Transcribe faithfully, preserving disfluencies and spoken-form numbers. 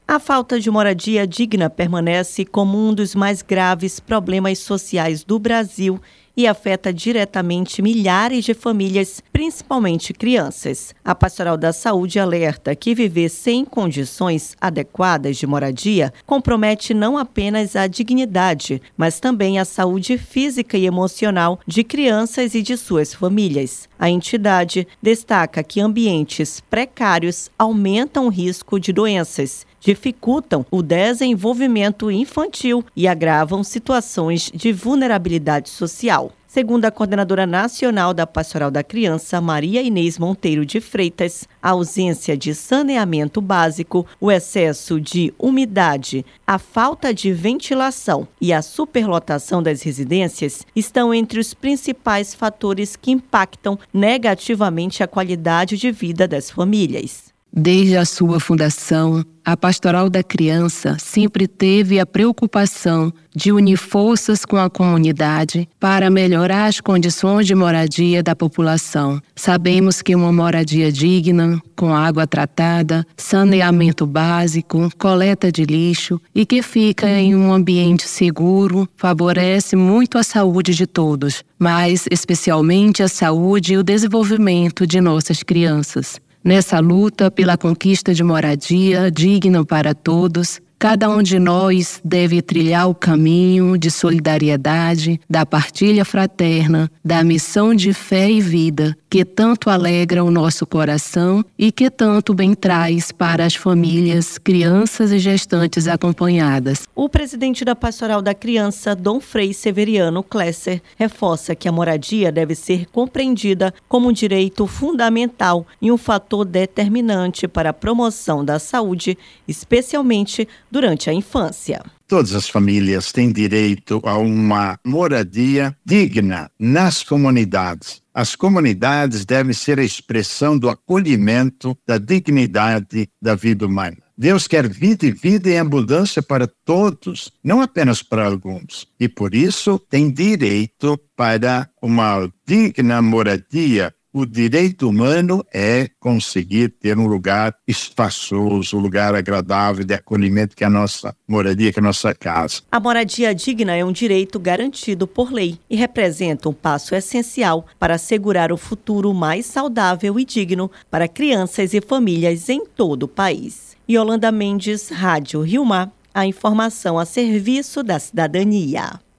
A falta de moradia digna permanece como um dos mais graves problemas sociais do Brasil e afeta diretamente milhares de famílias, principalmente crianças. A Pastoral da Saúde alerta que viver sem condições adequadas de moradia compromete não apenas a dignidade, mas também a saúde física e emocional de crianças e de suas famílias. A entidade destaca que ambientes precários aumentam o risco de doenças, dificultam o desenvolvimento infantil e agravam situações de vulnerabilidade social. Segundo a coordenadora nacional da Pastoral da Criança, Maria Inês Monteiro de Freitas, a ausência de saneamento básico, o excesso de umidade, a falta de ventilação e a superlotação das residências estão entre os principais fatores que impactam negativamente a qualidade de vida das famílias. Desde a sua fundação, a Pastoral da Criança sempre teve a preocupação de unir forças com a comunidade para melhorar as condições de moradia da população. Sabemos que uma moradia digna, com água tratada, saneamento básico, coleta de lixo e que fica em um ambiente seguro, favorece muito a saúde de todos, mas especialmente a saúde e o desenvolvimento de nossas crianças. Nessa luta pela conquista de moradia digna para todos, cada um de nós deve trilhar o caminho de solidariedade, da partilha fraterna, da missão de fé e vida, que tanto alegra o nosso coração e que tanto bem traz para as famílias, crianças e gestantes acompanhadas. O presidente da Pastoral da Criança, Dom Frei Severiano Klesser, reforça que a moradia deve ser compreendida como um direito fundamental e um fator determinante para a promoção da saúde, especialmente durante a infância. Todas as famílias têm direito a uma moradia digna nas comunidades. As comunidades devem ser a expressão do acolhimento, da dignidade da vida humana. Deus quer vida e vida em abundância para todos, não apenas para alguns. E por isso tem direito para uma digna moradia. O direito humano é conseguir ter um lugar espaçoso, um lugar agradável de acolhimento, que é a nossa moradia, que é a nossa casa. A moradia digna é um direito garantido por lei e representa um passo essencial para assegurar o futuro mais saudável e digno para crianças e famílias em todo o país. Yolanda Mendes, Rádio Rio Mar, a informação a serviço da cidadania.